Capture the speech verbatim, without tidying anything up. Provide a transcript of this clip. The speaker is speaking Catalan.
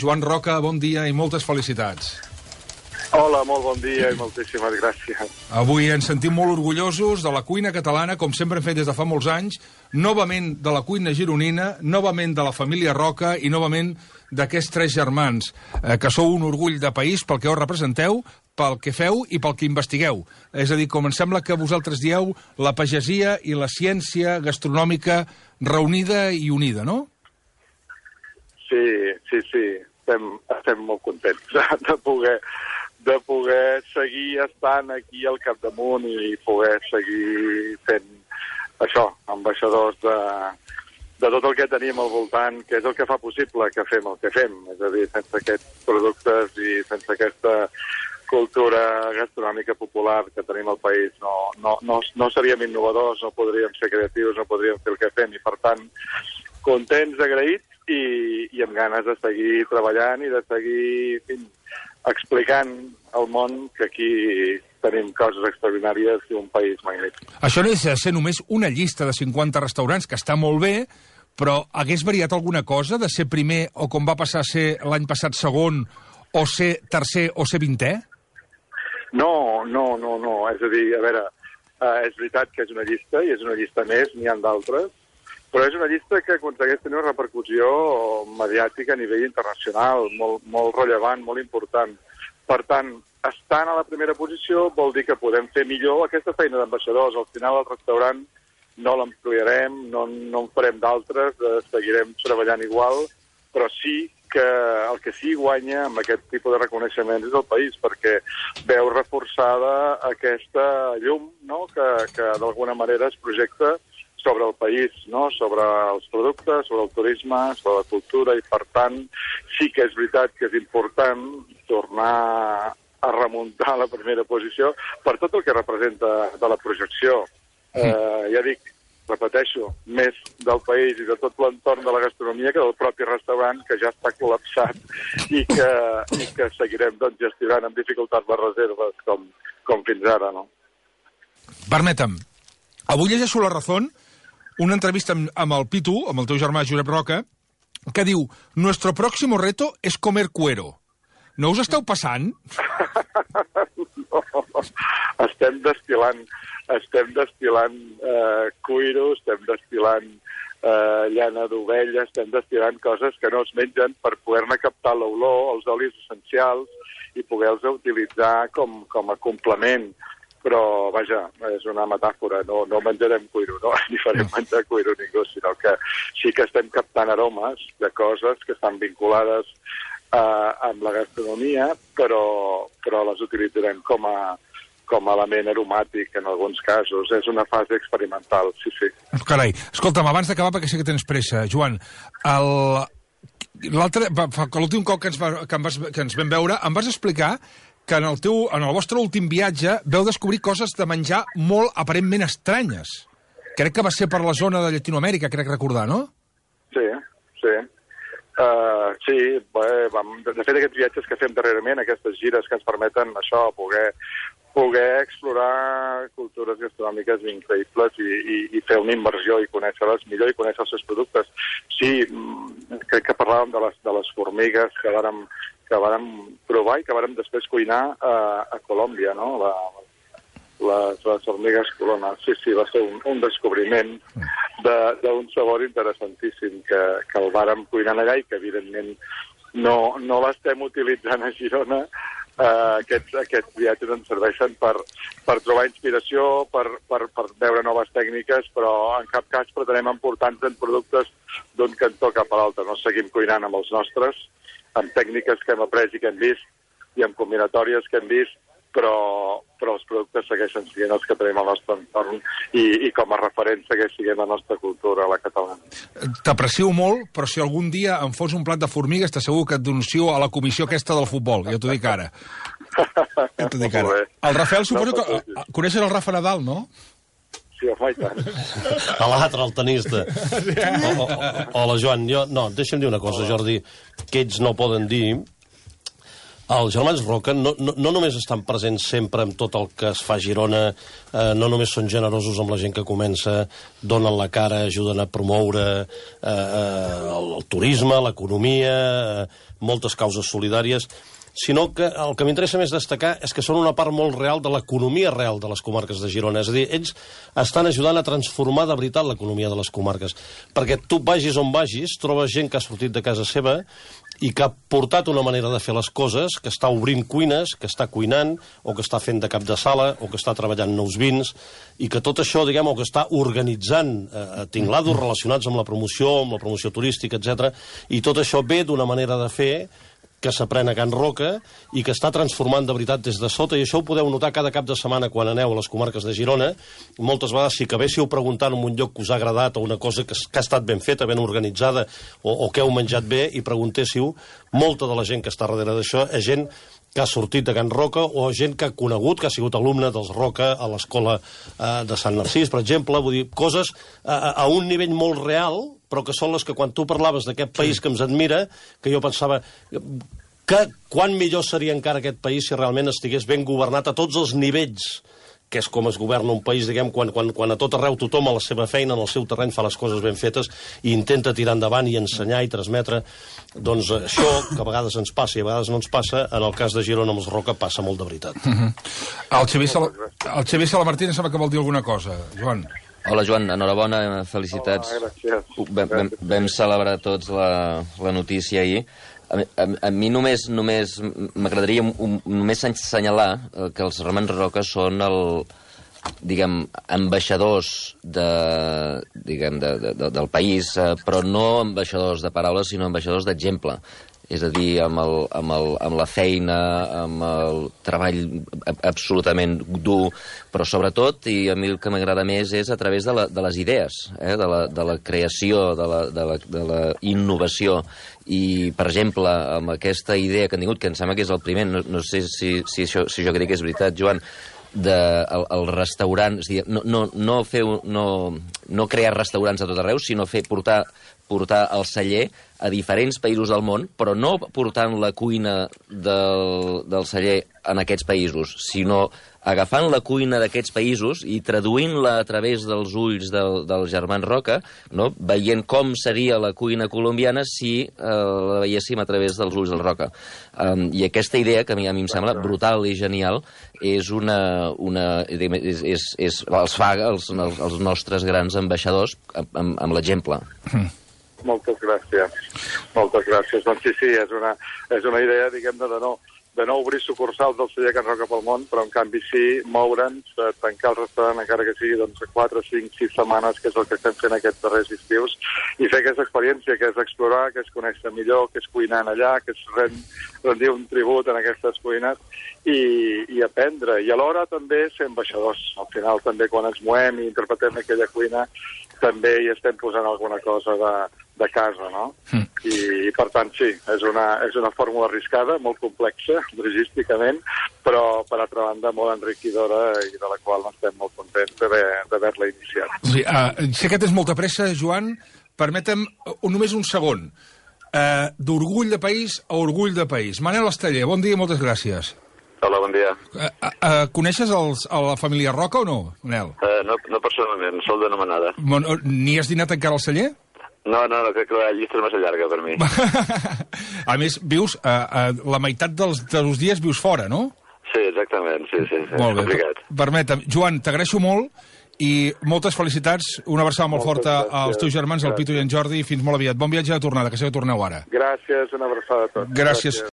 Joan Roca, bon dia i moltes felicitats. Hola, molt bon dia i moltíssimes gràcies. Avui ens sentim molt orgullosos de la cuina catalana, com sempre hem fet des de fa molts anys, novament de la cuina gironina, novament de la família Roca i novament d'aquests tres germans, eh, que sou un orgull de país pel que us representeu, pel que feu i pel que investigueu. És a dir, com em sembla que vosaltres dieu, la pagesia i la ciència gastronòmica reunida i unida, no? Sí, sí, sí. Estem, estem molt contents de poder, de poder seguir estant aquí al capdamunt i poder seguir fent això, ambaixadors de, de tot el que tenim al voltant, que és el que fa possible que fem el que fem. És a dir, sense aquests productes i sense aquesta cultura gastronòmica popular que tenim al país no, no, no, no seríem innovadors, no podríem ser creatius, no podríem fer el que fem i, per tant, contents, agraïts i, i amb ganes de seguir treballant i de seguir fin, explicant al món que aquí tenim coses extraordinàries i un país magnífic. Això no és ser només una llista de cinquanta restaurants, que està molt bé, però hagués variat alguna cosa de ser primer o, com va passar a ser l'any passat, segon, o ser tercer o ser vintè? No, no, no, no. És a dir, a veure, eh, és veritat que és una llista i és una llista més, n'hi ha d'altres, però és una llista que aconsegueix tenir una repercussió mediàtica a nivell internacional, molt, molt rellevant, molt important. Per tant, estant a la primera posició vol dir que podem fer millor aquesta feina d'ambaixadors. Al final el restaurant no l'ampliarem, no, no en farem d'altres, eh, seguirem treballant igual, però sí que el que sí guanya amb aquest tipus de reconeixements és el país, perquè veu reforçada aquesta llum, no?, que, que d'alguna manera es projecta sobre el país, no?, sobre els productes, sobre el turisme, sobre la cultura, i per tant sí que és veritat que és important tornar a remuntar la primera posició per tot el que representa de la projecció. Eh, ja dic, repeteixo, més del país i de tot l'entorn de la gastronomia que del propi restaurant, que ja està col·lapsat i que, i que seguirem doncs, gestionant amb dificultat les reserves com, com fins ara, no? Permetem, avui llegeixo La Razón, una entrevista amb, amb el Pitu, amb el teu germà Josep Roca, que diu: nuestro próximo reto es comer cuero. No us esteu passant? No, estem destil·lant, estem destil·lant eh, cuiro, estem destil·lant eh, llana d'ovella, estem destil·lant coses que no es mengen per poder-ne captar l'olor, els olis essencials i poder-los utilitzar com, com a complement. Però, vaja, és una metàfora, no, no menjarem cuiro, no? Ni farem menjar cuiro ningú, sinó que sí que estem captant aromes de coses que estan vinculades eh, amb la gastronomia, però, però les utilitzarem com a, com a element aromàtic en alguns casos. És una fase experimental, sí, sí. Carai, escolta'm, abans d'acabar, perquè sé que tens pressa, Joan, el... l'últim cop que ens, va, que, em vas, que ens vam veure em vas explicar que en el, teu, en el vostre últim viatge veu descobrir coses de menjar molt aparentment estranyes. Crec que va ser per la zona de Llatinoamèrica, crec recordar, no? Sí, sí. Uh, sí, bé, vam, de fet, aquests viatges que fem darrerament, aquestes gires que ens permeten això, poder, poder explorar cultures gastronòmiques increïbles i, i, i fer una immersió i conèixer-les millor i conèixer els seus productes. Sí, crec que parlàvem de les, de les formigues que vàrem que vàrem provar i que vàrem després cuinar a, a Colòmbia, no? La, les, les formigues colones. Sí, sí, va ser un, un descobriment d'un sabor interessantíssim que, que el vàrem cuinar allà i que, evidentment, no, no l'estem utilitzant a Girona. Uh, aquests, aquests viatges ens serveixen per, per trobar inspiració, per, per, per veure noves tècniques, però en cap cas pretenem emportar-nos en productes d'un cantó cap a l'altre. No seguim cuinant amb els nostres, amb tècniques que hem après i que hem vist i amb combinatòries que hem vist, però, però els productes segueixen sent els que tenim al nostre entorn i, i com a referent segueix sent la nostra cultura, la catalana. T'aprecio molt, però si algun dia em fos un plat de formigues, t'asseguro que et denuncio a la comissió aquesta del futbol, ja t'ho dic ara. Ja t'ho dic ara. El Rafael, suposo que... Coneixes el Rafa Nadal, no? Sí, home, i tant. L'altre, el tenista. O, o, hola, Joan. Jo, no, deixa'm dir una cosa, Jordi, que ells no poden dir. Els germans Roca no, no, no només estan presents sempre amb tot el que es fa a Girona, eh, no només són generosos amb la gent que comença, donen la cara, ajuden a promoure eh, eh, el, el turisme, l'economia, eh, moltes causes solidàries, sinó que el que m'interessa més destacar és que són una part molt real de l'economia real de les comarques de Girona. És a dir, ells estan ajudant a transformar de veritat l'economia de les comarques. Perquè tu vagis on vagis, trobes gent que ha sortit de casa seva i que ha portat una manera de fer les coses, que està obrint cuines, que està cuinant, o que està fent de cap de sala, o que està treballant nous vins, i que tot això, diguem, o que està organitzant eh, tinglados relacionats amb la promoció, amb la promoció turística, etcètera, i tot això ve d'una manera de fer que s'aprèn a Can Roca i que està transformant de veritat des de sota, i això ho podeu notar cada cap de setmana quan aneu a les comarques de Girona. Moltes vegades, si acabéssiu preguntant en un lloc que us ha agradat o una cosa que, que ha estat ben feta, ben organitzada, o, o que heu menjat bé, i preguntéssiu, molta de la gent que està darrere d'això és gent que ha sortit de Can Roca o gent que ha conegut, que ha sigut alumne dels Roca a l'escola eh, de Sant Narcís, per exemple. Vull dir, coses a, a un nivell molt real, però que són les que quan tu parlaves d'aquest país que ens admira, que jo pensava que quan millor seria encara aquest país si realment estigués ben governat a tots els nivells, que és com es governa un país, diguem, quan, quan, quan a tot arreu tothom a la seva feina, en el seu terreny, fa les coses ben fetes i intenta tirar endavant i ensenyar i transmetre. Doncs això, que a vegades ens passa i a vegades no ens passa, en el cas de Girona amb els Roca passa molt de veritat. Uh-huh. El Xavier Sala, el Xavier Salamartín sembla que vol dir alguna cosa. Joan. Hola, Joan, enhorabona, felicitats. Hola, gràcies. Vam, vam, vam celebrar tots la, la notícia ahir. A, a, a mi només només m'agradaria um, només assenyalar que els germans Roca són el, diguem, ambaixadors de, diguem, de, de, de, del país, però no ambaixadors de paraules, sinó ambaixadors d'exemple. És a dir, amb, el, amb, el, amb la feina, amb el treball absolutament dur, però sobretot, i a mi el que m'agrada més és a través de, la, de les idees, eh? de, la, de la creació, de la, de, la, de la innovació. I, per exemple, amb aquesta idea que han tingut, que em sembla que és el primer, no, no sé si, si, això, si jo crec que és veritat, Joan, de, el, el restaurant, és a dir, no, no, no, fer, no, no crear restaurants a tot arreu, sinó fer, portar, portar el celler a diferents països del món, però no portant la cuina del, del celler en aquests països, sinó agafant la cuina d'aquests països i traduint-la a través dels ulls del, del germans Roca, no? Veient com seria la cuina colombiana si eh, la veiéssim a través dels ulls del Roca. Um, I aquesta idea, que a mi, a mi em sembla brutal i genial, és una... una és, és, és, els fa els, els nostres grans ambaixadors amb, amb l'exemple. Mm. Moltes gràcies. Moltes gràcies. Doncs sí, sí, és una, és una idea, diguem-ne, de no, de no obrir sucursals del celler Can Roca pel món, però en canvi sí moure'ns, tancar el restaurant encara que sigui doncs, quatre, cinc, sis setmanes, que és el que estem fent aquests darrers estius, i fer aquesta experiència, que és explorar, que és conèixer millor, que és cuinant allà, que és rendir un tribut en aquestes cuines, i, i aprendre. I alhora també ser ambaixadors. Al final també quan ens movem i interpretem aquella cuina, també hi estem posant alguna cosa de, de casa, no? Mm. I, I, per tant, sí, és una, és una fórmula arriscada, molt complexa, logísticament, però, per altra banda, molt enriquidora i de la qual estem molt contents d'haver-la iniciat. Sí, uh, sé que tens molta pressa, Joan. Permetem uh, només un segon. Uh, D'orgull de país a orgull de país. Manel Esteller, bon dia i moltes gràcies. Hola, bon dia. Uh, uh, uh, coneixes els, a la família Roca o no, Manel? Uh, no, no personalment, sol d'anomenada. Ni has dinat encara al celler? No, no, no, crec que la llista és massa llarga per mi. A més, vius, uh, uh, la meitat dels, dels dies vius fora, no? Sí, exactament, sí, sí, sí. Molt és complicat. Bé, permetem. Joan, t'agraeixo molt i moltes felicitats, una abraçada molt moltes forta gràcies. Als teus germans, el Pitu i en Jordi, i fins molt aviat. Bon viatge de tornada, que sé que torneu ara. Gràcies, una abraçada a tots. Gràcies. gràcies.